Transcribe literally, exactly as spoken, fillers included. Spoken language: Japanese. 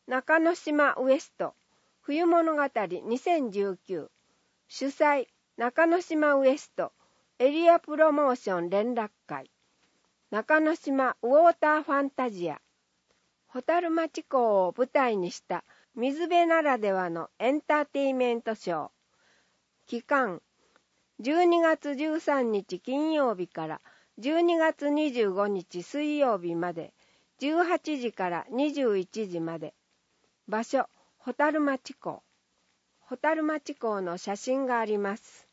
中之島ウエスト冬物語にせんじゅうきゅう主催中之島ウエストエリアプロモーション連絡会中之島ウォーターファンタジアホタル町港を舞台にした水辺ならではのエンターテイメントショー期間じゅうにがつじゅうさんにち金曜日からじゅうにがつにじゅうごにち水曜日までじゅうはちじからにじゅういちじまで場所ホタル町港ホタル町港の写真があります。